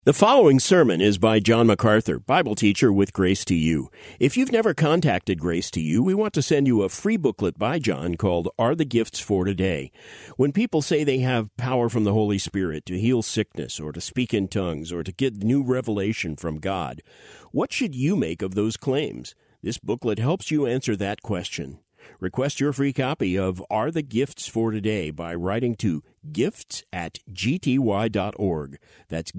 The following sermon is by John MacArthur, Bible teacher with Grace to You. If you've never contacted Grace to You, we want to send you a free booklet by John called Are the Gifts for Today? When people say they have power from the Holy Spirit to heal sickness or to speak in tongues or to get new revelation from God, what should you make of those claims? This booklet helps you answer that question. Request your free copy of Are the Gifts for Today by writing to gifts@gty.org. That's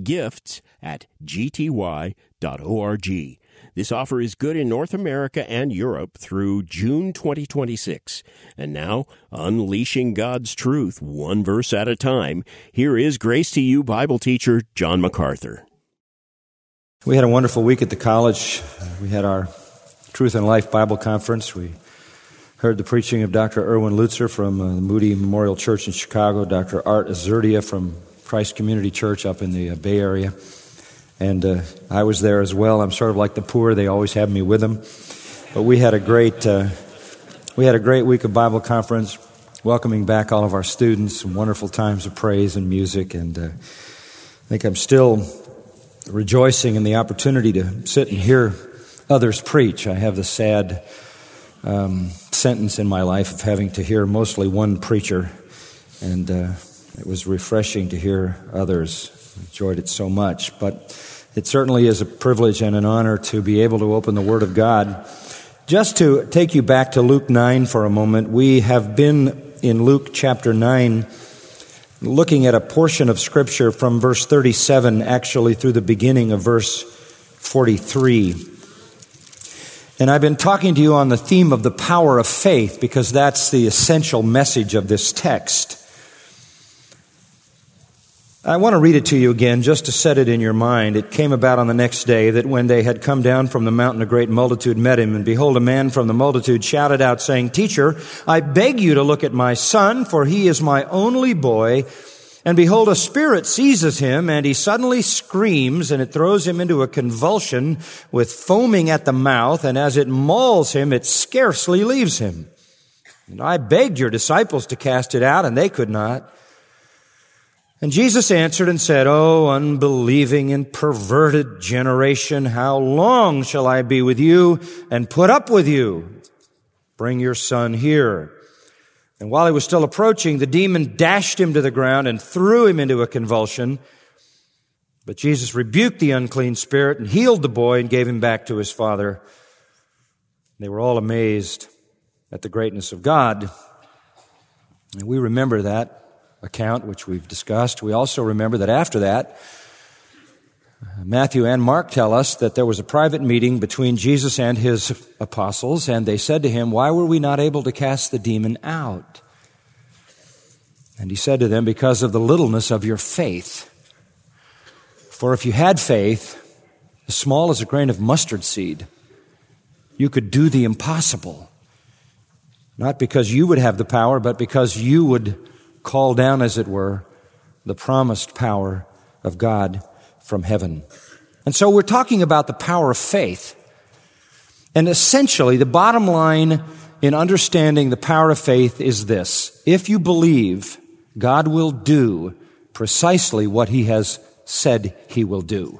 gifts@gty.org. This offer is good in North America and Europe through June 2026. And now, unleashing God's truth one verse at a time, here is Grace to You Bible teacher John MacArthur. We had a wonderful week at the college. We had our Truth and Life Bible Conference. We heard the preaching of Dr. Erwin Lutzer from the Moody Memorial Church in Chicago, Dr. Art Azurdia from Christ Community Church up in the Bay Area. And I was there as well. I'm sort of like the poor. They always have me with them. But we had a great week of Bible conference, welcoming back all of our students, some wonderful times of praise and music. And I think I'm still rejoicing in the opportunity to sit and hear others preach. I have the sad sentence in my life of having to hear mostly one preacher, and it was refreshing to hear others. I enjoyed it so much, but it certainly is a privilege and an honor to be able to open the Word of God. Just to take you back to Luke 9 for a moment, we have been in Luke chapter 9 looking at a portion of Scripture from verse 37 actually through the beginning of verse 43. And I've been talking to you on the theme of the power of faith because that's the essential message of this text. I want to read it to you again just to set it in your mind. It came about on the next day that when they had come down from the mountain, a great multitude met him. And behold, a man from the multitude shouted out, saying, "Teacher, I beg you to look at my son, for he is my only boy. And behold, a spirit seizes him, and he suddenly screams, and it throws him into a convulsion with foaming at the mouth, and as it mauls him, it scarcely leaves him. And I begged your disciples to cast it out, and they could not." And Jesus answered and said, "O unbelieving and perverted generation, how long shall I be with you and put up with you? Bring your son here." And while he was still approaching, the demon dashed him to the ground and threw him into a convulsion. But Jesus rebuked the unclean spirit and healed the boy and gave him back to his father. They were all amazed at the greatness of God. And we remember that account, which we've discussed. We also remember that after that, Matthew and Mark tell us that there was a private meeting between Jesus and his apostles, and they said to him, "Why were we not able to cast the demon out?" And he said to them, "Because of the littleness of your faith. For if you had faith, as small as a grain of mustard seed, you could do the impossible. Not because you would have the power, but because you would call down, as it were, the promised power of God from heaven." And so we're talking about the power of faith. And essentially, the bottom line in understanding the power of faith is this: if you believe, God will do precisely what he has said he will do.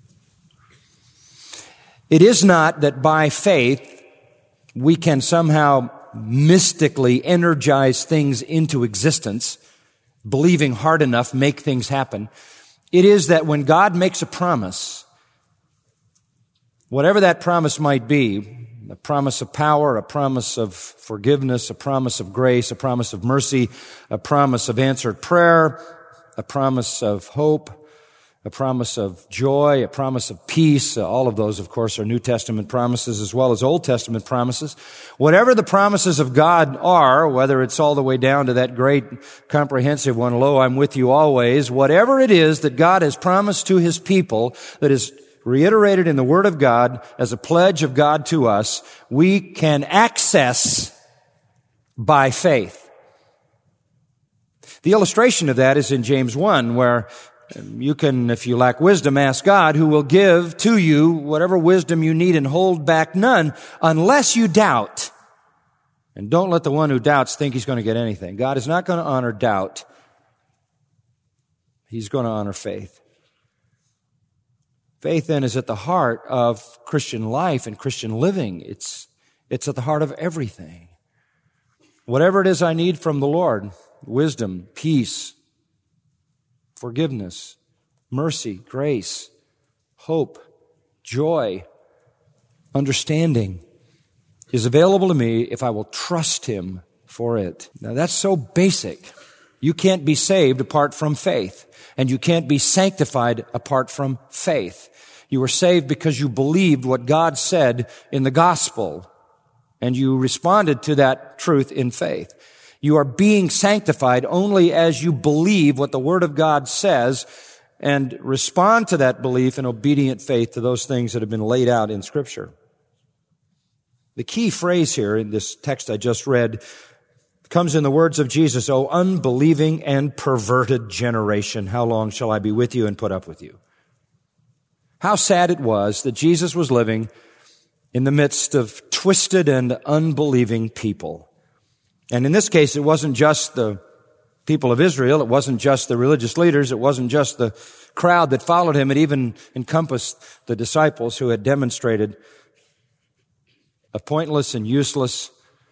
It is not that by faith we can somehow mystically energize things into existence, believing hard enough, make things happen. It is that when God makes a promise, whatever that promise might be, a promise of power, a promise of forgiveness, a promise of grace, a promise of mercy, a promise of answered prayer, a promise of hope, a promise of joy, a promise of peace. All of those, of course, are New Testament promises as well as Old Testament promises. Whatever the promises of God are, whether it's all the way down to that great comprehensive one, "Lo, I'm with you always," whatever it is that God has promised to his people that is reiterated in the Word of God as a pledge of God to us, we can access by faith. The illustration of that is in James 1, where you can, if you lack wisdom, ask God, who will give to you whatever wisdom you need and hold back none, unless you doubt. And don't let the one who doubts think he's going to get anything. God is not going to honor doubt. He's going to honor faith. Faith then is at the heart of Christian life and Christian living. It's at the heart of everything. Whatever it is I need from the Lord, wisdom, peace, forgiveness, mercy, grace, hope, joy, understanding, is available to me if I will trust Him for it. Now that's so basic. You can't be saved apart from faith, and you can't be sanctified apart from faith. You were saved because you believed what God said in the gospel, and you responded to that truth in faith. You are being sanctified only as you believe what the Word of God says and respond to that belief in obedient faith to those things that have been laid out in Scripture. The key phrase here in this text I just read comes in the words of Jesus, "O unbelieving and perverted generation, how long shall I be with you and put up with you?" How sad it was that Jesus was living in the midst of twisted and unbelieving people. And in this case, it wasn't just the people of Israel. It wasn't just the religious leaders. It wasn't just the crowd that followed him. It even encompassed the disciples who had demonstrated a pointless and useless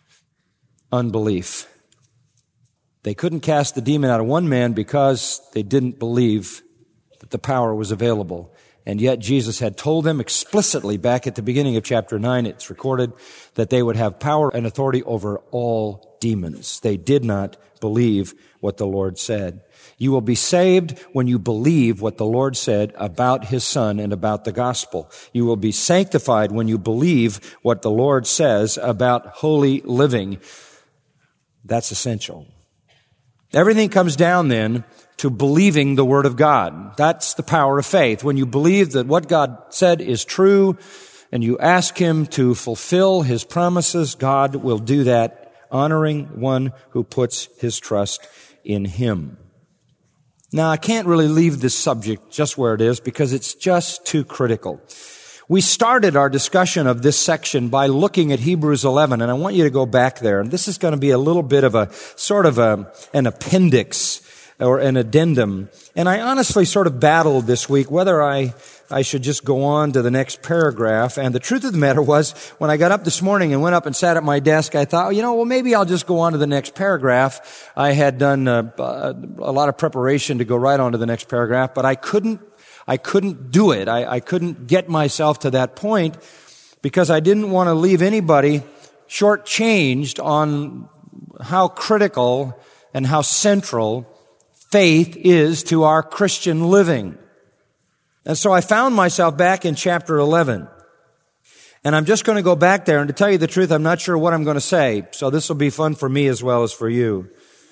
unbelief. They couldn't cast the demon out of one man because they didn't believe that the power was available. And yet Jesus had told them explicitly back at the beginning of chapter 9, it's recorded, that they would have power and authority over all demons. They did not believe what the Lord said. You will be saved when you believe what the Lord said about His Son and about the gospel. You will be sanctified when you believe what the Lord says about holy living. That's essential. Everything comes down then to believing the Word of God. That's the power of faith. When you believe that what God said is true and you ask Him to fulfill His promises, God will do that, honoring one who puts his trust in Him. Now, I can't really leave this subject just where it is because it's just too critical. We started our discussion of this section by looking at Hebrews 11, and I want you to go back there. And this is going to be a little bit of a sort of an appendix or an addendum. And I honestly sort of battled this week whether I should just go on to the next paragraph. And the truth of the matter was, when I got up this morning and went up and sat at my desk, I thought, maybe I'll just go on to the next paragraph. I had done a lot of preparation to go right on to the next paragraph, but I couldn't do it. I couldn't get myself to that point because I didn't want to leave anybody shortchanged on how critical and how central faith is to our Christian living. And so I found myself back in chapter 11. And I'm just going to go back there, and to tell you the truth, I'm not sure what I'm going to say. So this will be fun for me as well as for you.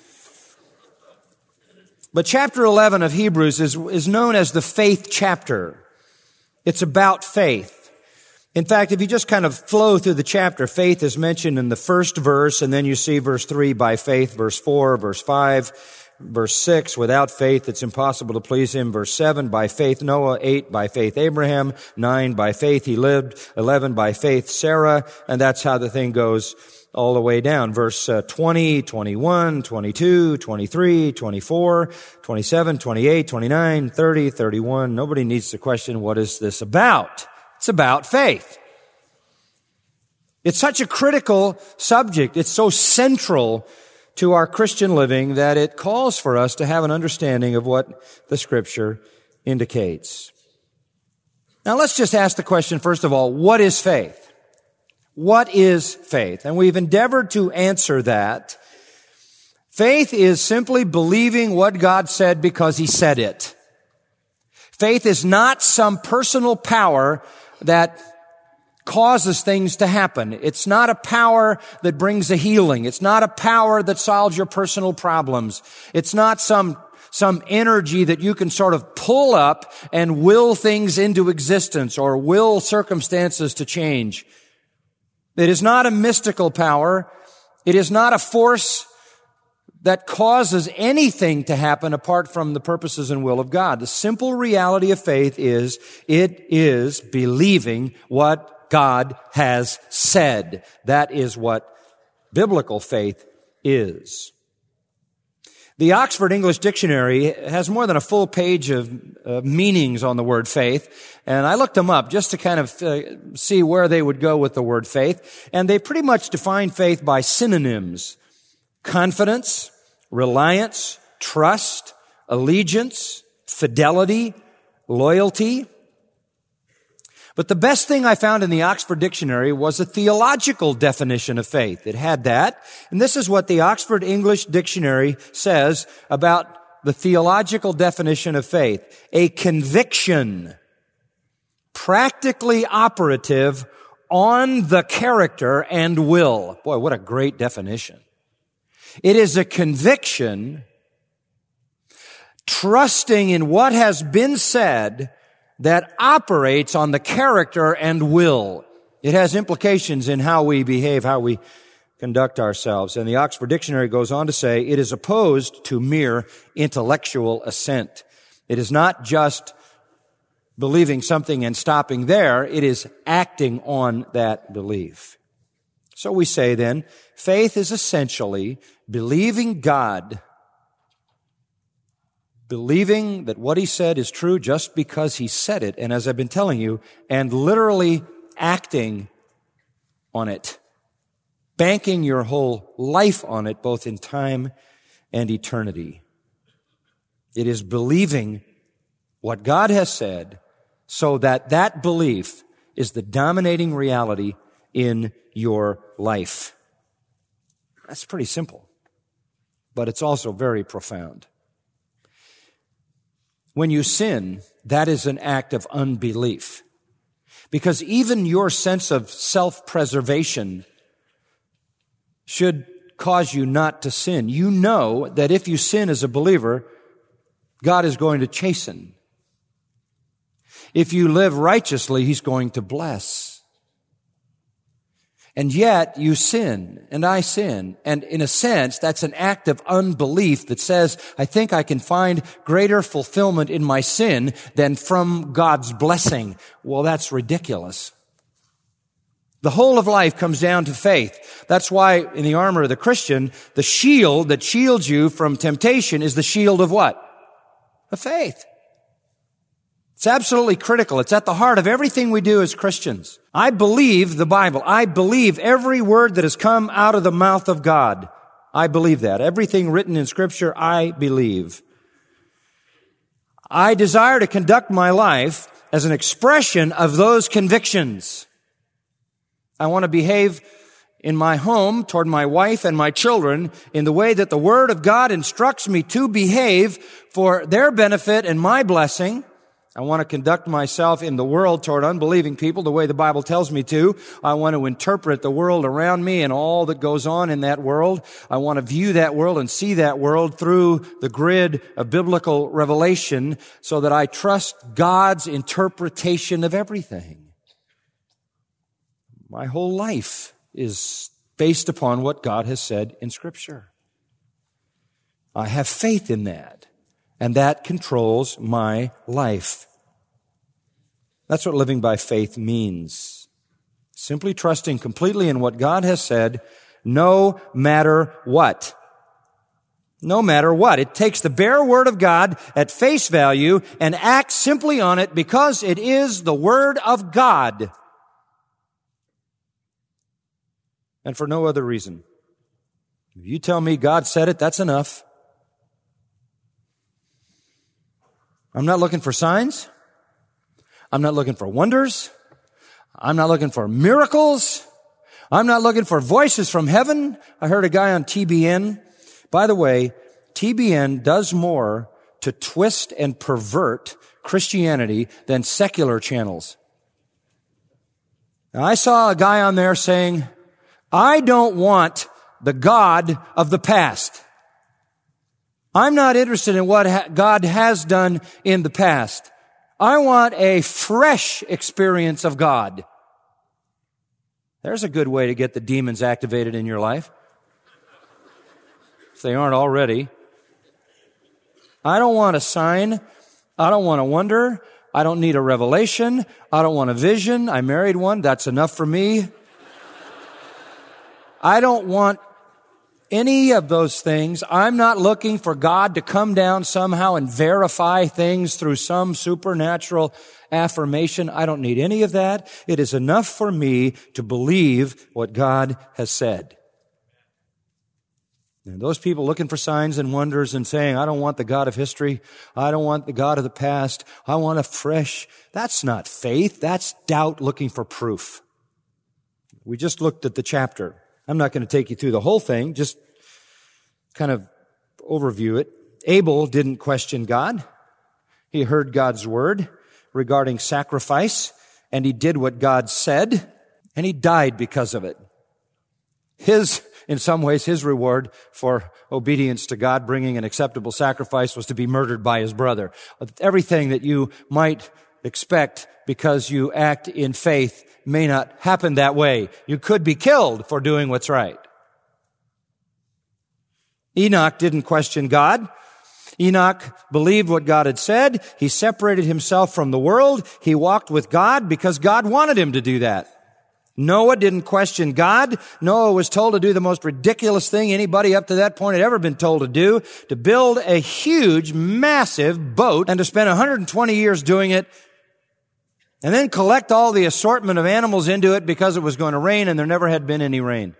But chapter 11 of Hebrews is known as the faith chapter. It's about faith. In fact, if you just kind of flow through the chapter, faith is mentioned in the first verse, and then you see verse 3, by faith, verse 4, verse 5, verse 6, without faith it's impossible to please Him, verse 7, by faith Noah, 8, by faith Abraham, 9, by faith he lived, 11, by faith Sarah, and that's how the thing goes all the way down. Verse 20, 21, 22, 23, 24, 27, 28, 29, 30, 31. Nobody needs to question, what is this about? It's about faith. It's such a critical subject. It's so central to our Christian living that it calls for us to have an understanding of what the Scripture indicates. Now let's just ask the question, first of all, what is faith? What is faith? And we've endeavored to answer that. Faith is simply believing what God said because He said it. Faith is not some personal power that causes things to happen. It's not a power that brings a healing. It's not a power that solves your personal problems. It's not some energy that you can sort of pull up and will things into existence or will circumstances to change. It is not a mystical power. It is not a force that causes anything to happen apart from the purposes and will of God. The simple reality of faith is, it is believing what God has said. That is what biblical faith is. The Oxford English Dictionary has more than a full page of meanings on the word faith, and I looked them up just to kind of see where they would go with the word faith, and they pretty much define faith by synonyms: confidence, reliance, trust, allegiance, fidelity, loyalty. But the best thing I found in the Oxford Dictionary was a theological definition of faith. It had that. And this is what the Oxford English Dictionary says about the theological definition of faith: a conviction, practically operative on the character and will. Boy, what a great definition. It is a conviction trusting in what has been said that operates on the character and will. It has implications in how we behave, how we conduct ourselves. And the Oxford Dictionary goes on to say it is opposed to mere intellectual assent. It is not just believing something and stopping there. It is acting on that belief. So we say then, faith is essentially believing God, believing that what He said is true just because He said it, and as I've been telling you, and literally acting on it, banking your whole life on it, both in time and eternity. It is believing what God has said so that that belief is the dominating reality in your life. That's pretty simple, but it's also very profound. When you sin, that is an act of unbelief. Because even your sense of self-preservation should cause you not to sin. You know that if you sin as a believer, God is going to chasten. If you live righteously, He's going to bless. And yet you sin, and I sin. And in a sense, that's an act of unbelief that says, I think I can find greater fulfillment in my sin than from God's blessing. Well, that's ridiculous. The whole of life comes down to faith. That's why in the armor of the Christian, the shield that shields you from temptation is the shield of what? Of faith. It's absolutely critical. It's at the heart of everything we do as Christians. I believe the Bible. I believe every word that has come out of the mouth of God. I believe that. Everything written in Scripture, I believe. I desire to conduct my life as an expression of those convictions. I want to behave in my home toward my wife and my children in the way that the Word of God instructs me to behave for their benefit and my blessing. I want to conduct myself in the world toward unbelieving people the way the Bible tells me to. I want to interpret the world around me and all that goes on in that world. I want to view that world and see that world through the grid of biblical revelation so that I trust God's interpretation of everything. My whole life is based upon what God has said in Scripture. I have faith in that. And that controls my life. That's what living by faith means. Simply trusting completely in what God has said, no matter what. No matter what. It takes the bare word of God at face value and acts simply on it because it is the word of God. And for no other reason. If you tell me God said it, that's enough. I'm not looking for signs. I'm not looking for wonders. I'm not looking for miracles. I'm not looking for voices from heaven. I heard a guy on TBN. By the way, TBN does more to twist and pervert Christianity than secular channels. Now, I saw a guy on there saying, I don't want the God of the past. I'm not interested in what God has done in the past. I want a fresh experience of God. There's a good way to get the demons activated in your life, if they aren't already. I don't want a sign. I don't want a wonder. I don't need a revelation. I don't want a vision. I married one. That's enough for me. I don't want any of those things. I'm not looking for God to come down somehow and verify things through some supernatural affirmation. I don't need any of that. It is enough for me to believe what God has said. And those people looking for signs and wonders and saying, I don't want the God of history. I don't want the God of the past. I want a fresh. That's not faith. That's doubt looking for proof. We just looked at the chapter. I'm not going to take you through the whole thing, just kind of overview it. Abel didn't question God. He heard God's word regarding sacrifice, and he did what God said, and he died because of it. In some ways, his reward for obedience to God, bringing an acceptable sacrifice, was to be murdered by his brother. Everything that you might expect because you act in faith may not happen that way. You could be killed for doing what's right. Enoch didn't question God. Enoch believed what God had said. He separated himself from the world. He walked with God because God wanted him to do that. Noah didn't question God. Noah was told to do the most ridiculous thing anybody up to that point had ever been told to do, to build a huge, massive boat and to spend 120 years doing it and then collect all the assortment of animals into it because it was going to rain and there never had been any rain.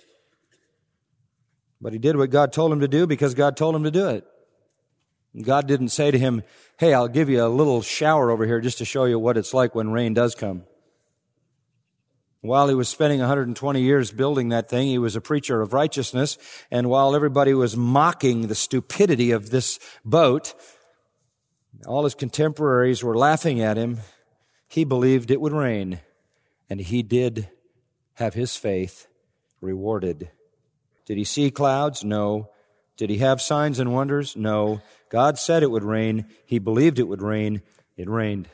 But he did what God told him to do because God told him to do it. God didn't say to him, hey, I'll give you a little shower over here just to show you what it's like when rain does come. While he was spending 120 years building that thing, he was a preacher of righteousness. And while everybody was mocking the stupidity of this boat, all his contemporaries were laughing at him, he believed it would rain. And he did have his faith rewarded. Did he see clouds? No. Did he have signs and wonders? No. God said it would rain. He believed it would rain. It rained.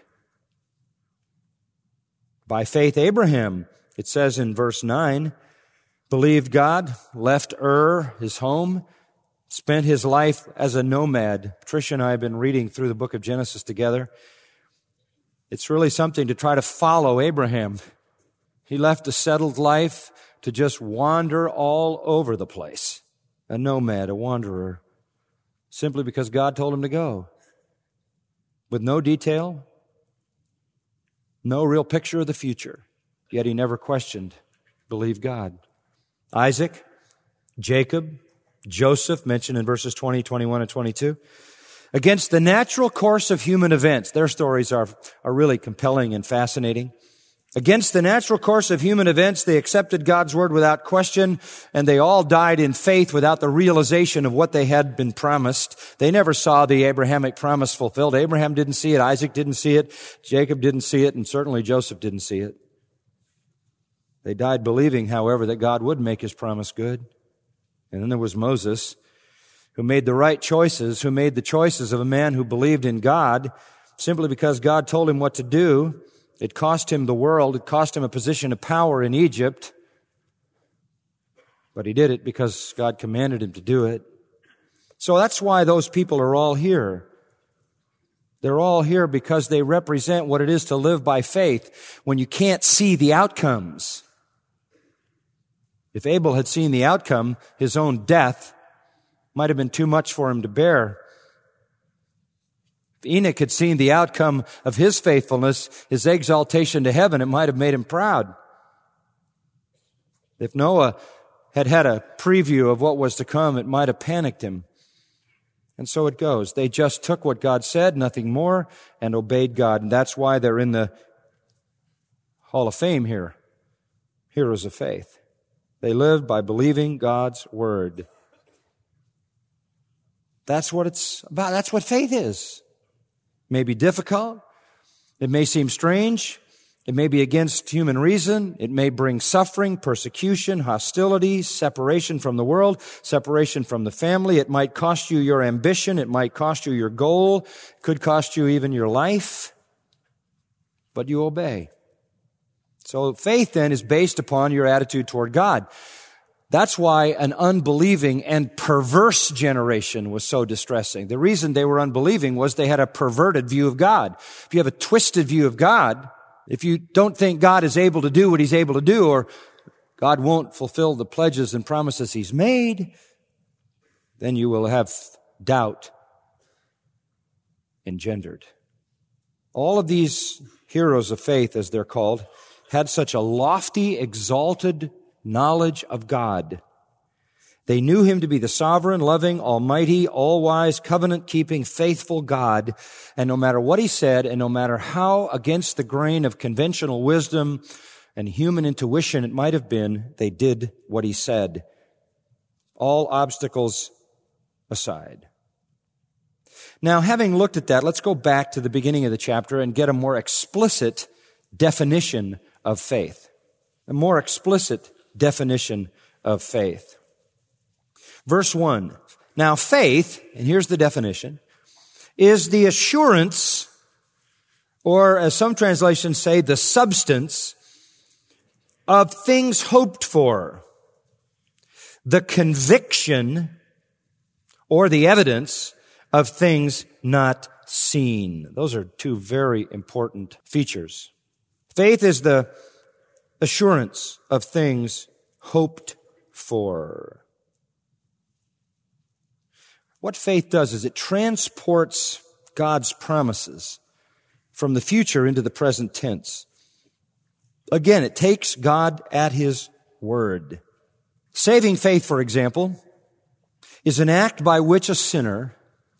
By faith, Abraham, it says in verse 9, believed God, left Ur, his home, spent his life as a nomad. Patricia and I have been reading through the book of Genesis together. It's really something to try to follow Abraham. He left a settled life to just wander all over the place. A nomad, a wanderer, simply because God told him to go. With no detail, no real picture of the future. Yet he never questioned, believed God. Isaac, Jacob, Joseph, mentioned in verses 20, 21, and 22. Against the natural course of human events, their stories are really compelling and fascinating. Against the natural course of human events, they accepted God's word without question, and they all died in faith without the realization of what they had been promised. They never saw the Abrahamic promise fulfilled. Abraham didn't see it, Isaac didn't see it, Jacob didn't see it, and certainly Joseph didn't see it. They died believing, however, that God would make his promise good. And then there was Moses, who made the right choices, who made the choices of a man who believed in God simply because God told him what to do. It cost him the world. It cost him a position of power in Egypt. But he did it because God commanded him to do it. So that's why those people are all here. They're all here because they represent what it is to live by faith when you can't see the outcomes. If Abel had seen the outcome, his own death might have been too much for him to bear. If Enoch had seen the outcome of his faithfulness, his exaltation to heaven, it might have made him proud. If Noah had had a preview of what was to come, it might have panicked him. And so it goes. They just took what God said, nothing more, and obeyed God. And that's why they're in the Hall of Fame here. Heroes of faith. They lived by believing God's word. That's what it's about. That's what faith is. It may be difficult. It may seem strange. It may be against human reason. It may bring suffering, persecution, hostility, separation from the world, separation from the family. It might cost you your ambition. It might cost you your goal. It could cost you even your life. But you obey. So faith then is based upon your attitude toward God. That's why an unbelieving and perverse generation was so distressing. The reason they were unbelieving was they had a perverted view of God. If you have a twisted view of God, if you don't think God is able to do what he's able to do, or God won't fulfill the pledges and promises he's made, then you will have doubt engendered. All of these heroes of faith, as they're called, had such a lofty, exalted knowledge of God. They knew Him to be the sovereign, loving, almighty, all-wise, covenant-keeping, faithful God. And no matter what He said, and no matter how against the grain of conventional wisdom and human intuition it might have been, they did what He said. All obstacles aside. Now, having looked at that, let's go back to the beginning of the chapter and get a more explicit definition of faith. A more explicit definition of faith. Verse 1. Now, faith, and here's the definition, is the assurance, or as some translations say, the substance of things hoped for, the conviction or the evidence of things not seen. Those are two very important features. Faith is the assurance of things hoped for. What faith does is it transports God's promises from the future into the present tense. Again, it takes God at His word. Saving faith, for example, is an act by which a sinner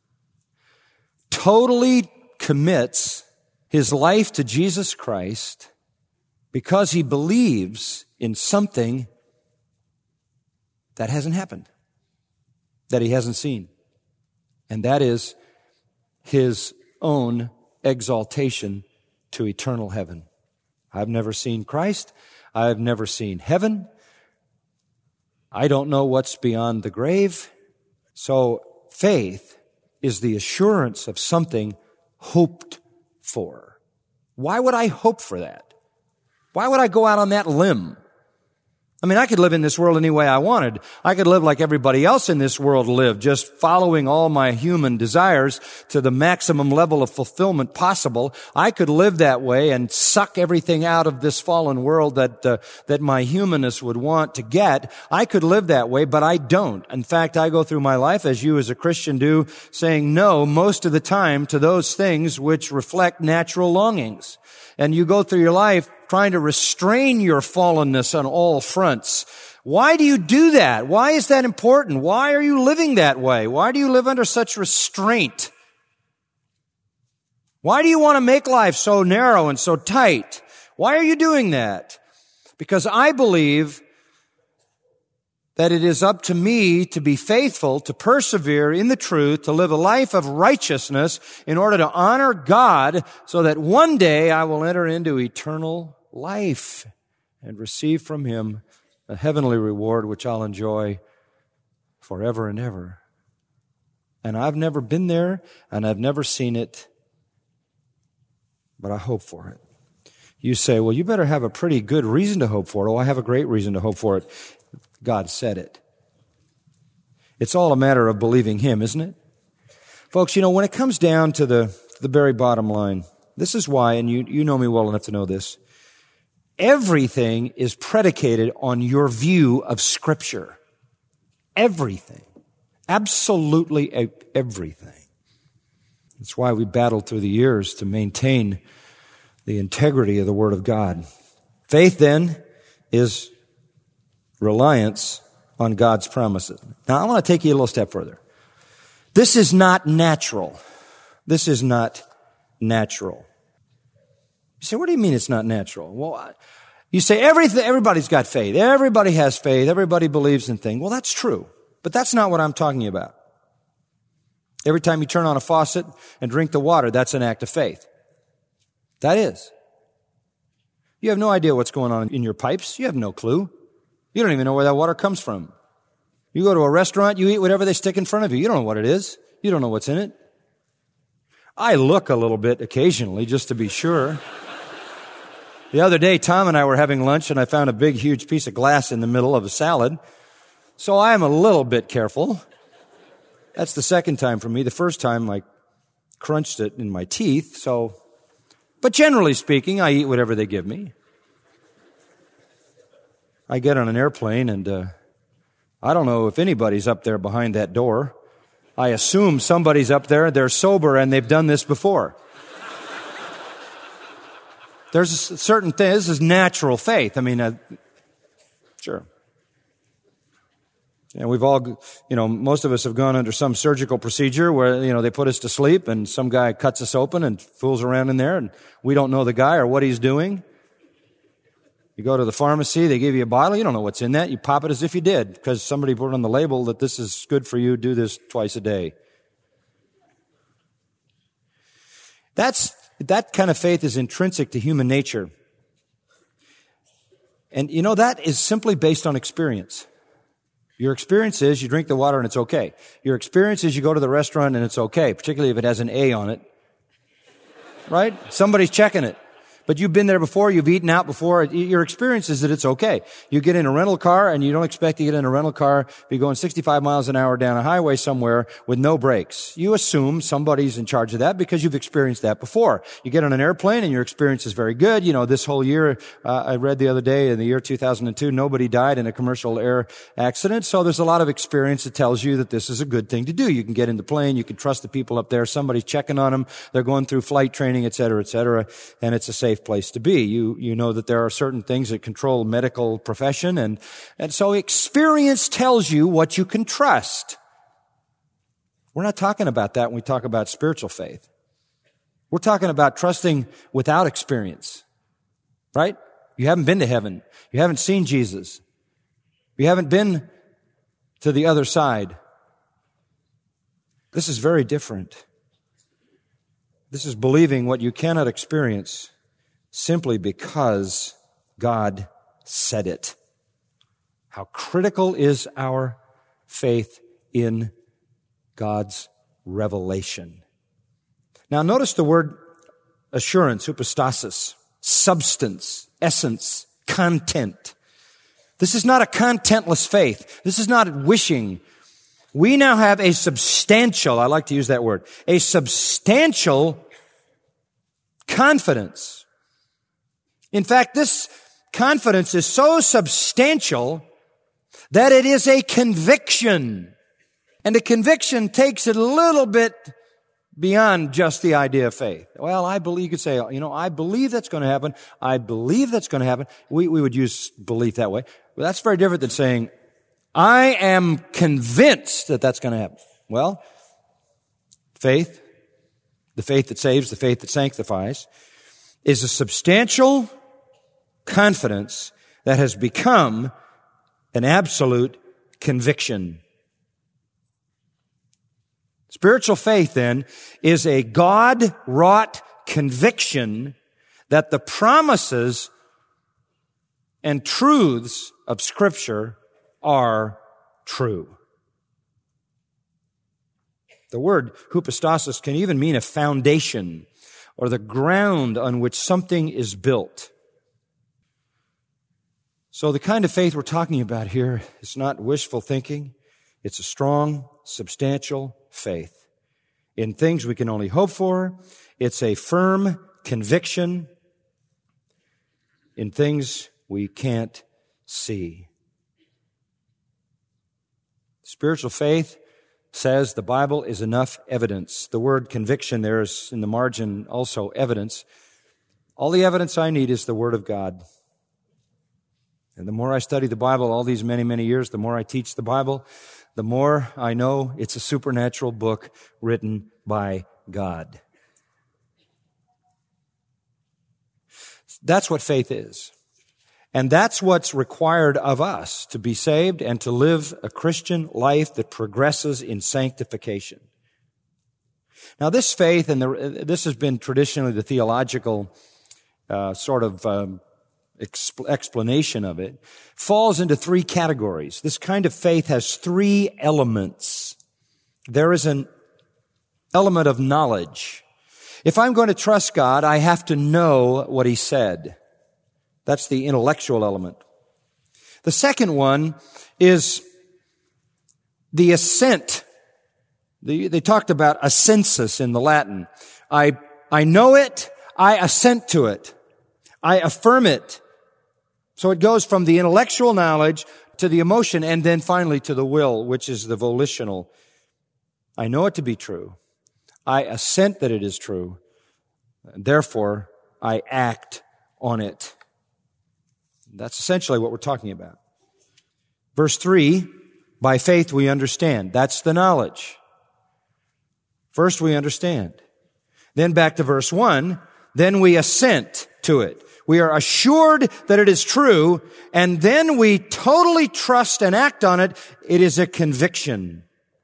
totally commits his life to Jesus Christ because he believes in something that hasn't happened, that he hasn't seen. And that is his own exaltation to eternal heaven. I've never seen Christ. I've never seen heaven. I don't know what's beyond the grave. So faith is the assurance of something hoped for. Why would I hope for that? Why would I go out on that limb? I mean, I could live in this world any way I wanted. I could live like everybody else in this world lived, just following all my human desires to the maximum level of fulfillment possible. I could live that way and suck everything out of this fallen world that my humanness would want to get. I could live that way, but I don't. In fact, I go through my life, as you as a Christian do, saying no most of the time to those things which reflect natural longings. And you go through your life trying to restrain your fallenness on all fronts. Why do you do that? Why is that important? Why are you living that way? Why do you live under such restraint? Why do you want to make life so narrow and so tight? Why are you doing that? Because I believe that it is up to me to be faithful, to persevere in the truth, to live a life of righteousness in order to honor God so that one day I will enter into eternal life and receive from Him a heavenly reward which I'll enjoy forever and ever. And I've never been there and I've never seen it, but I hope for it. You say, well, you better have a pretty good reason to hope for it. Oh, I have a great reason to hope for it. God said it. It's all a matter of believing Him, isn't it? Folks, you know, when it comes down to the very bottom line, this is why, and you know me well enough to know this, everything is predicated on your view of Scripture. Everything. Absolutely everything. That's why we battled through the years to maintain the integrity of the Word of God. Faith, then, is reliance on God's promises. Now, I want to take you a little step further. This is not natural. This is not natural. You say, what do you mean it's not natural? Well, you say everybody's got faith. Everybody has faith. Everybody believes in things. Well, that's true. But that's not what I'm talking about. Every time you turn on a faucet and drink the water, that's an act of faith. That is. You have no idea what's going on in your pipes. You have no clue. You don't even know where that water comes from. You go to a restaurant, you eat whatever they stick in front of you. You don't know what it is. You don't know what's in it. I look a little bit occasionally just to be sure. The other day, Tom and I were having lunch and I found a big, huge piece of glass in the middle of a salad. So I am a little bit careful. That's the second time for me. The first time I crunched it in my teeth. But generally speaking, I eat whatever they give me. I get on an airplane and I don't know if anybody's up there behind that door. I assume somebody's up there, they're sober, and they've done this before. There's a certain thing, this is natural faith. I mean, sure. And we've all, most of us have gone under some surgical procedure where, they put us to sleep and some guy cuts us open and fools around in there and we don't know the guy or what he's doing. You go to the pharmacy, they give you a bottle, you don't know what's in that. You pop it as if you did because somebody put on the label that this is good for you, do this twice a day. That kind of faith is intrinsic to human nature. And that is simply based on experience. Your experience is you drink the water and it's okay. Your experience is you go to the restaurant and it's okay, particularly if it has an A on it. Right? Somebody's checking it. But you've been there before, you've eaten out before. Your experience is that it's okay. You get in a rental car and you don't expect to get in a rental car, be going 65 miles an hour down a highway somewhere with no brakes. You assume somebody's in charge of that because you've experienced that before. You get on an airplane and your experience is very good. This whole year, I read the other day in the year 2002, nobody died in a commercial air accident. So there's a lot of experience that tells you that this is a good thing to do. You can get in the plane, you can trust the people up there, somebody's checking on them, they're going through flight training, et cetera, and it's a safe place to be. You know that there are certain things that control medical profession, and so experience tells you what you can trust. We're not talking about that when we talk about spiritual faith. We're talking about trusting without experience, right? You haven't been to heaven. You haven't seen Jesus. You haven't been to the other side. This is very different. This is believing what you cannot experience simply because God said it. How critical is our faith in God's revelation. Now notice the word assurance, hypostasis, substance, essence, content. This is not a contentless faith. This is not wishing. We now have a substantial, I like to use that word, a substantial confidence. In fact, this confidence is so substantial that it is a conviction. And a conviction takes it a little bit beyond just the idea of faith. Well, I believe, you could say, I believe that's going to happen. I believe that's going to happen. We would use belief that way. But that's very different than saying, I am convinced that that's going to happen. Well, faith, the faith that saves, the faith that sanctifies, is a substantial confidence that has become an absolute conviction. Spiritual faith, then, is a God-wrought conviction that the promises and truths of Scripture are true. The word hypostasis can even mean a foundation or the ground on which something is built. So the kind of faith we're talking about here is not wishful thinking. It's a strong, substantial faith in things we can only hope for. It's a firm conviction in things we can't see. Spiritual faith says the Bible is enough evidence. The word conviction there is in the margin also evidence. All the evidence I need is the Word of God. And the more I study the Bible all these many, many years, the more I teach the Bible, the more I know it's a supernatural book written by God. That's what faith is. And that's what's required of us to be saved and to live a Christian life that progresses in sanctification. Now this faith, and this has been traditionally the theological explanation of it, falls into three categories. This kind of faith has three elements. There is an element of knowledge. If I'm going to trust God, I have to know what He said. That's the intellectual element. The second one is the assent. They talked about assensus in the Latin. I know it, I assent to it. I affirm it. So it goes from the intellectual knowledge to the emotion, and then finally to the will, which is the volitional. I know it to be true. I assent that it is true. And therefore, I act on it. That's essentially what we're talking about. Verse 3, by faith we understand. That's the knowledge. First we understand. Then back to verse 1, then we assent to it. We are assured that it is true, and then we totally trust and act on it. It is a conviction.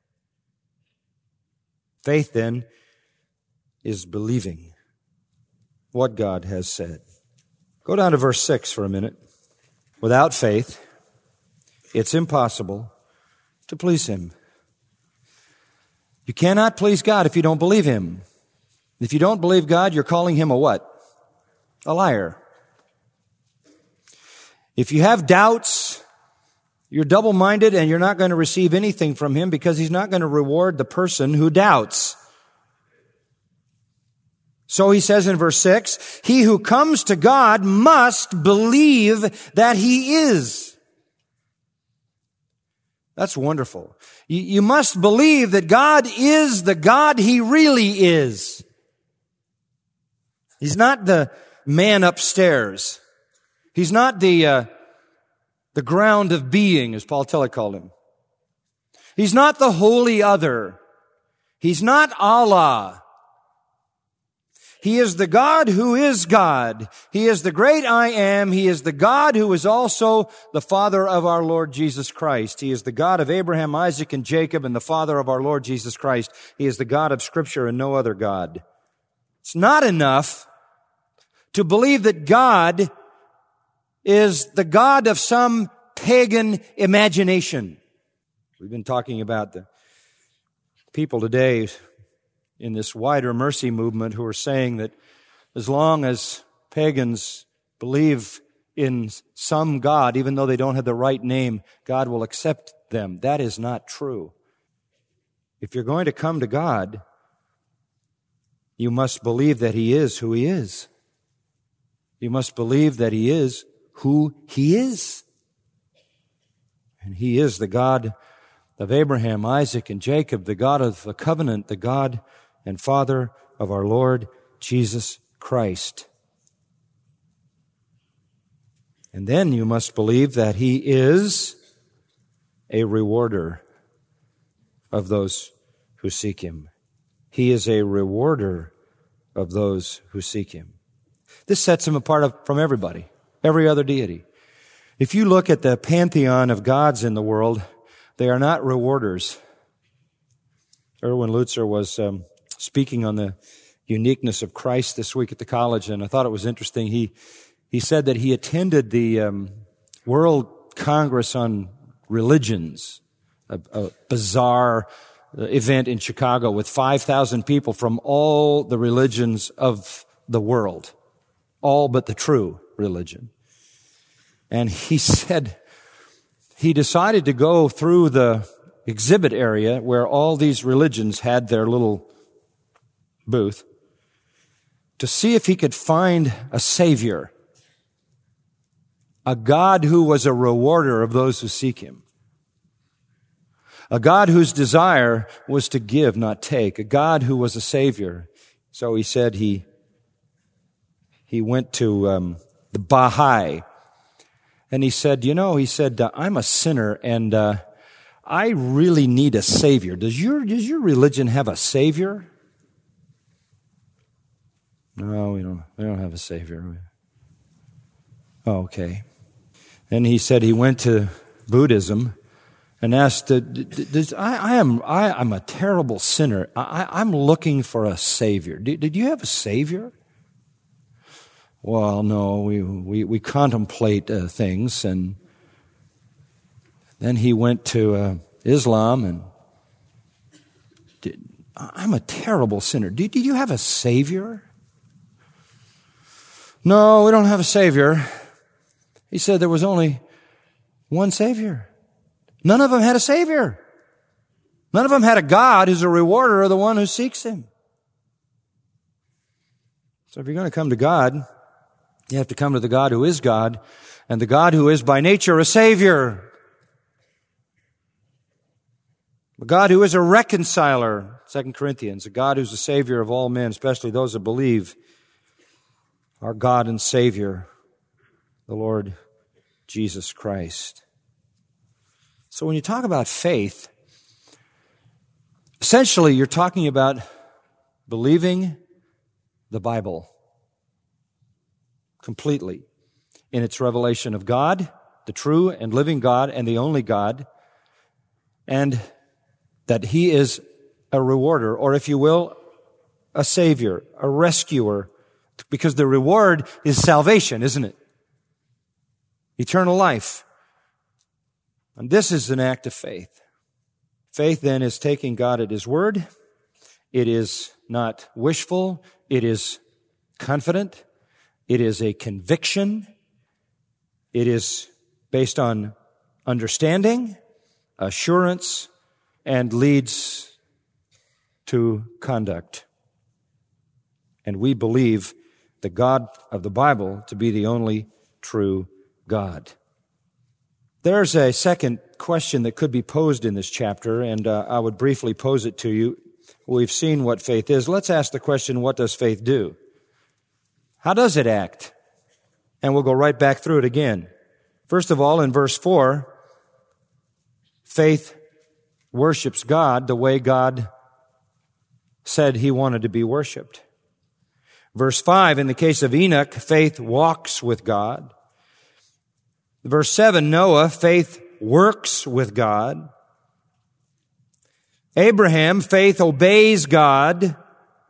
Faith, then, is believing what God has said. Go down to verse 6 for a minute. Without faith, it's impossible to please Him. You cannot please God if you don't believe Him. If you don't believe God, you're calling Him a what? A liar. If you have doubts, you're double-minded and you're not going to receive anything from Him because He's not going to reward the person who doubts. So He says in verse 6, he who comes to God must believe that He is. That's wonderful. You must believe that God is the God He really is. He's not the man upstairs. He's not the ground of being, as Paul Tillich called Him. He's not the holy other. He's not Allah. He is the God who is God. He is the great I am. He is the God who is also the Father of our Lord Jesus Christ. He is the God of Abraham, Isaac, and Jacob, and the Father of our Lord Jesus Christ. He is the God of Scripture and no other God. It's not enough to believe that God is the God of some pagan imagination. We've been talking about the people today in this wider mercy movement who are saying that as long as pagans believe in some God, even though they don't have the right name, God will accept them. That is not true. If you're going to come to God, you must believe that He is who He is. You must believe that He is who He is. And He is the God of Abraham, Isaac, and Jacob, the God of the covenant, the God and Father of our Lord Jesus Christ. And then you must believe that He is a rewarder of those who seek Him. He is a rewarder of those who seek Him. This sets Him apart from everybody, every other deity. If you look at the pantheon of gods in the world, they are not rewarders. Erwin Lutzer was speaking on the uniqueness of Christ this week at the college, and I thought it was interesting. He said that he attended the World Congress on Religions, a bizarre event in Chicago with 5,000 people from all the religions of the world, all but the true religion. And he said he decided to go through the exhibit area where all these religions had their little booth to see if he could find a Savior, a God who was a rewarder of those who seek Him, a God whose desire was to give, not take, a God who was a Savior. So he said he went to the Baha'i, and he said, I'm a sinner, and I really need a Savior. Does your religion have a Savior? No, we don't have a Savior. Oh, okay. And he said he went to Buddhism and asked, I'm a terrible sinner. I'm looking for a Savior. Did you have a Savior? Well, no, we contemplate things. And then he went to Islam, and I'm a terrible sinner. Did you have a Savior? No, we don't have a Savior. He said there was only one Savior. None of them had a Savior. None of them had a God who's a rewarder of the one who seeks Him. So if you're going to come to God, you have to come to the God who is God, and the God who is by nature a Savior. A God who is a reconciler, 2 Corinthians, a God who's the Savior of all men, especially those that believe. Our God and Savior, the Lord Jesus Christ. So when you talk about faith, essentially you're talking about believing the Bible completely in its revelation of God, the true and living God and the only God, and that He is a rewarder, or if you will, a Savior, a rescuer, because the reward is salvation, isn't it? Eternal life. And this is an act of faith. Faith then is taking God at His word. It is not wishful. It is confident. It is a conviction. It is based on understanding, assurance, and leads to conduct. And we believe the God of the Bible to be the only true God. There's a second question that could be posed in this chapter, and I would briefly pose it to you. We've seen what faith is. Let's ask the question, what does faith do? How does it act? And we'll go right back through it again. First of all, in verse 4, faith worships God the way God said He wanted to be worshiped. Verse 5, in the case of Enoch, faith walks with God. Verse 7, Noah, faith works with God. Abraham, faith obeys God.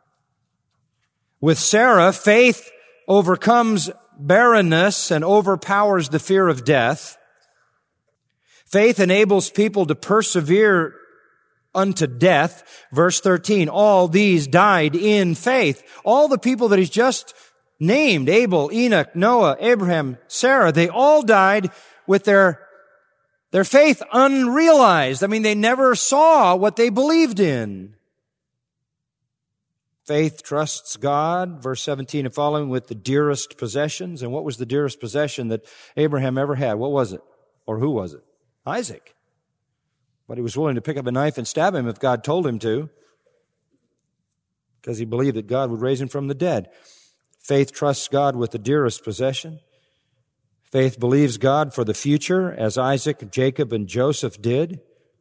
With Sarah, faith overcomes barrenness and overpowers the fear of death. Faith enables people to persevere unto death. Verse 13, all these died in faith. All the people that He's just named, Abel, Enoch, Noah, Abraham, Sarah, they all died with their faith unrealized. I mean, they never saw what they believed in. Faith trusts God, verse 17 and following, with the dearest possessions. And what was the dearest possession that Abraham ever had? What was it? Or who was it? Isaac. But he was willing to pick up a knife and stab him if God told him to, because he believed that God would raise him from the dead. Faith trusts God with the dearest possession. Faith believes God for the future, as Isaac, Jacob, and Joseph did.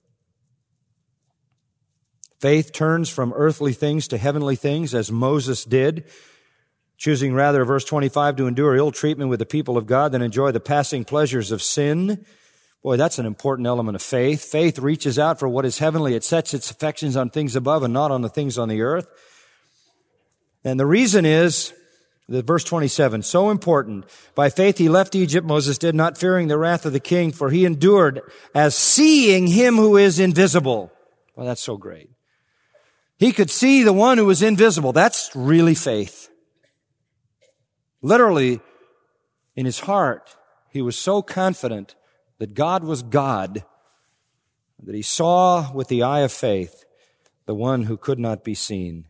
Faith turns from earthly things to heavenly things, as Moses did, choosing rather, verse 25, to endure ill treatment with the people of God than enjoy the passing pleasures of sin. Boy, that's an important element of faith. Faith reaches out for what is heavenly. It sets its affections on things above and not on the things on the earth. And the reason is, verse 27, so important. By faith he left Egypt, Moses did, not fearing the wrath of the king, for he endured as seeing Him who is invisible. Well, that's so great. He could see the one who was invisible. That's really faith. Literally, in his heart, he was so confident that God was God that he saw with the eye of faith the one who could not be seen.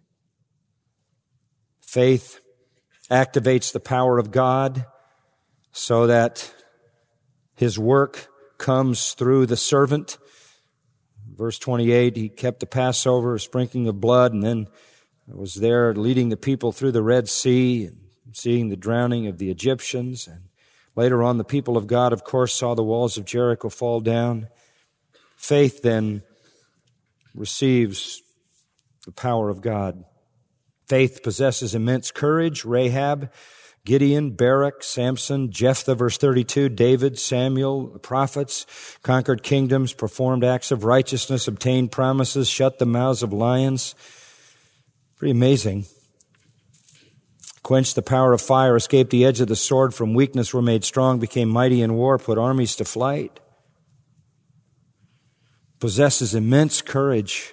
Faith activates the power of God so that His work comes through the servant. Verse 28, He kept the Passover, a sprinkling of blood, and then was there leading the people through the Red Sea, and seeing the drowning of the Egyptians. And later on, the people of God, of course, saw the walls of Jericho fall down. Faith then receives the power of God. Faith possesses immense courage. Rahab, Gideon, Barak, Samson, Jephthah, verse 32, David, Samuel, the prophets, conquered kingdoms, performed acts of righteousness, obtained promises, shut the mouths of lions. Pretty amazing. Quenched the power of fire, escaped the edge of the sword, from weakness were made strong, became mighty in war, put armies to flight. Possesses immense courage.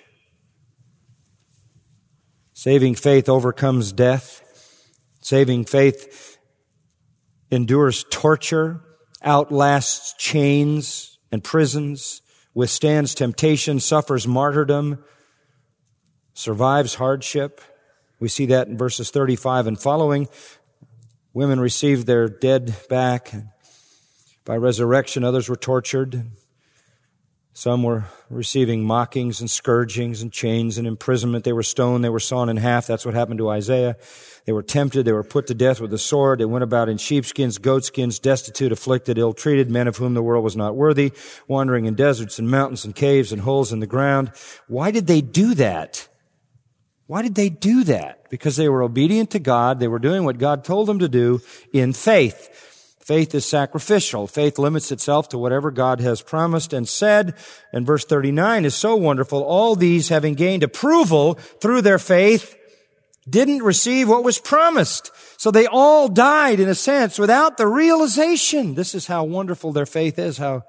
Saving faith overcomes death. Saving faith endures torture, outlasts chains and prisons, withstands temptation, suffers martyrdom, survives hardship. We see that in verses 35 and following. Women received their dead back. By resurrection, others were tortured. Some were receiving mockings and scourgings and chains and imprisonment. They were stoned. They were sawn in half. That's what happened to Isaiah. They were tempted. They were put to death with the sword. They went about in sheepskins, goatskins, destitute, afflicted, ill-treated, men of whom the world was not worthy, wandering in deserts and mountains and caves and holes in the ground. Why did they do that? Why did they do that? Because they were obedient to God. They were doing what God told them to do in faith. Faith is sacrificial. Faith limits itself to whatever God has promised and said. And verse 39 is so wonderful. All these, having gained approval through their faith, didn't receive what was promised. So they all died, in a sense, without the realization. This is how wonderful their faith is, how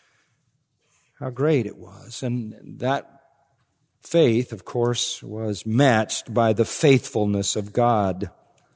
great it was. And that faith, of course, was matched by the faithfulness of God.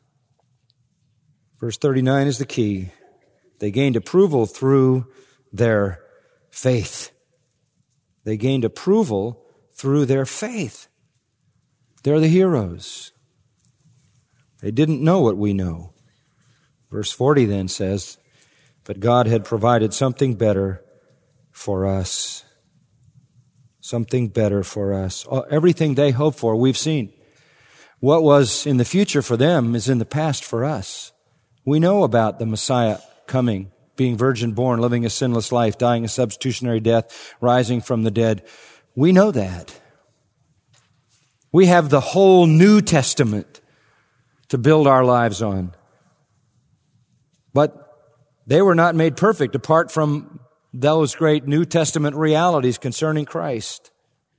Verse 39 is the key. They gained approval through their faith. They gained approval through their faith. They're the heroes. They didn't know what we know. Verse 40 then says, but God had provided something better for us. Something better for us. Everything they hoped for, we've seen. What was in the future for them is in the past for us. We know about the Messiah coming, being virgin born, living a sinless life, dying a substitutionary death, rising from the dead. We know that. We have the whole New Testament to build our lives on. But they were not made perfect apart from those great New Testament realities concerning Christ.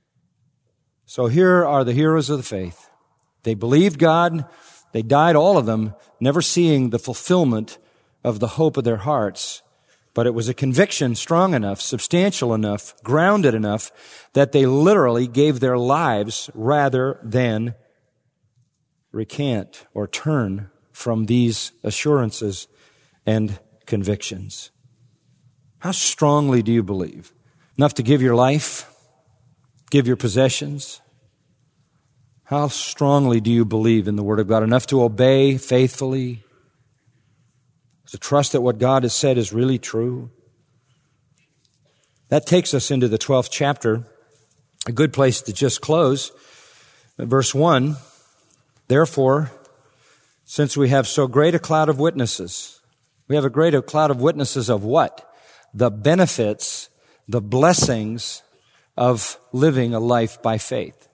So here are the heroes of the faith. They believed God. They died, all of them, never seeing the fulfillment of the hope of their hearts. But it was a conviction strong enough, substantial enough, grounded enough that they literally gave their lives rather than recant or turn from these assurances and convictions. How strongly do you believe? Enough to give your life, give your possessions? How strongly do you believe in the Word of God? Enough to obey faithfully? To trust that what God has said is really true? That takes us into the 12th chapter, a good place to just close. Verse 1, therefore, since we have so great a cloud of witnesses, we have a great cloud of witnesses of what? The benefits, the blessings of living a life by faith.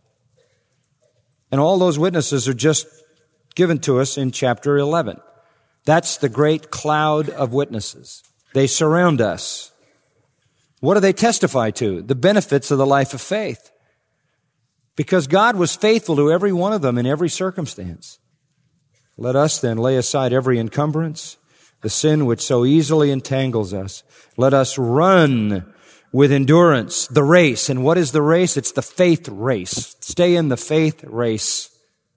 And all those witnesses are just given to us in chapter 11. That's the great cloud of witnesses. They surround us. What do they testify to? The benefits of the life of faith. Because God was faithful to every one of them in every circumstance. Let us then lay aside every encumbrance, the sin which so easily entangles us. Let us run with endurance the race. And what is the race? It's the faith race. Stay in the faith race.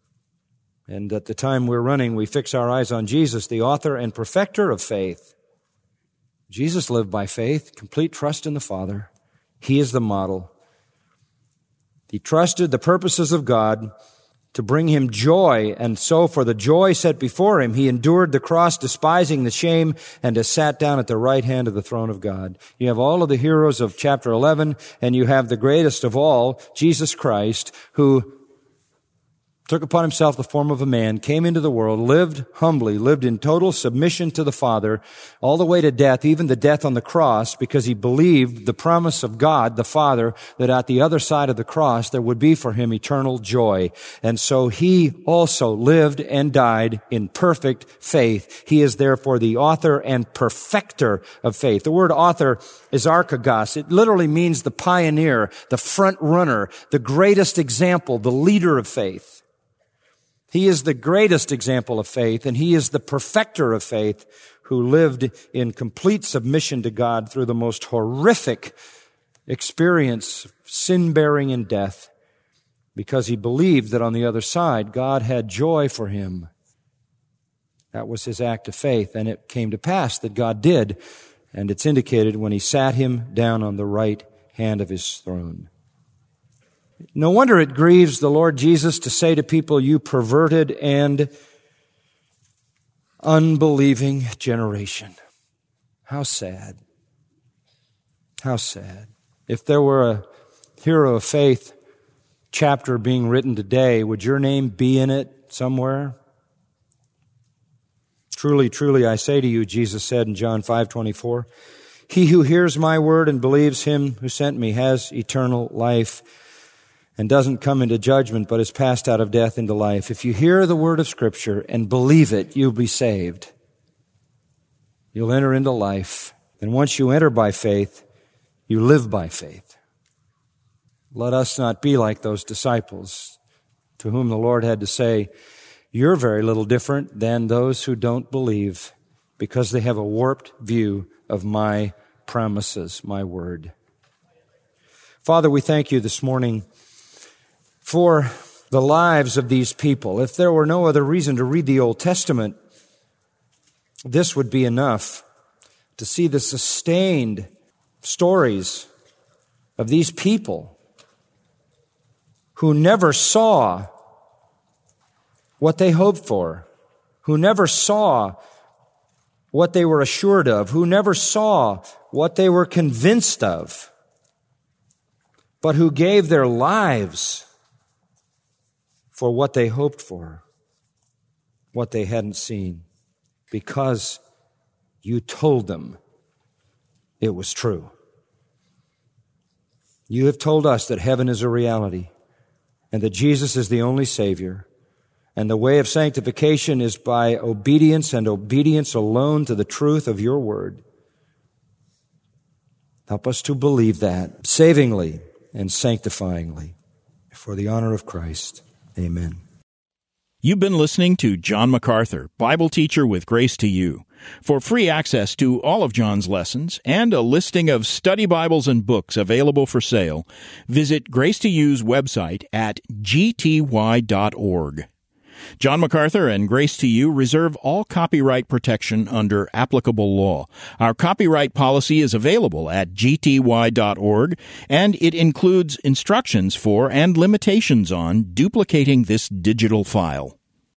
And at the time we're running, we fix our eyes on Jesus, the author and perfecter of faith. Jesus lived by faith, complete trust in the Father. He is the model. He trusted the purposes of God to bring him joy, and so for the joy set before him, he endured the cross, despising the shame, and has sat down at the right hand of the throne of God. You have all of the heroes of chapter 11, and you have the greatest of all, Jesus Christ, who took upon himself the form of a man, came into the world, lived humbly, lived in total submission to the Father, all the way to death, even the death on the cross, because he believed the promise of God, the Father, that at the other side of the cross there would be for him eternal joy. And so he also lived and died in perfect faith. He is therefore the author and perfecter of faith. The word author is archegos. It literally means the pioneer, the front runner, the greatest example, the leader of faith. He is the greatest example of faith, and he is the perfecter of faith who lived in complete submission to God through the most horrific experience, sin-bearing and death, because he believed that on the other side, God had joy for him. That was his act of faith, and it came to pass that God did, and it's indicated when he sat him down on the right hand of his throne. No wonder it grieves the Lord Jesus to say to people, you perverted and unbelieving generation. How sad. How sad. If there were a Hero of Faith chapter being written today, would your name be in it somewhere? Truly, truly, I say to you, Jesus said in John 5:24, he who hears my word and believes him who sent me has eternal life and doesn't come into judgment, but is passed out of death into life. If you hear the word of Scripture and believe it, you'll be saved. You'll enter into life. And once you enter by faith, you live by faith. Let us not be like those disciples to whom the Lord had to say, you're very little different than those who don't believe, because they have a warped view of my promises, my word. Father, we thank you this morning for the lives of these people. If there were no other reason to read the Old Testament, this would be enough to see the sustained stories of these people who never saw what they hoped for, who never saw what they were assured of, who never saw what they were convinced of, but who gave their lives for what they hoped for, what they hadn't seen, because you told them it was true. You have told us that heaven is a reality and that Jesus is the only Savior, and the way of sanctification is by obedience and obedience alone to the truth of your word. Help us to believe that savingly and sanctifyingly for the honor of Christ. Amen. You've been listening to John MacArthur, Bible teacher with Grace to You. For free access to all of John's lessons and a listing of study Bibles and books available for sale, visit Grace to You's website at gty.org. John MacArthur and Grace to You reserve all copyright protection under applicable law. Our copyright policy is available at gty.org, and it includes instructions for and limitations on duplicating this digital file.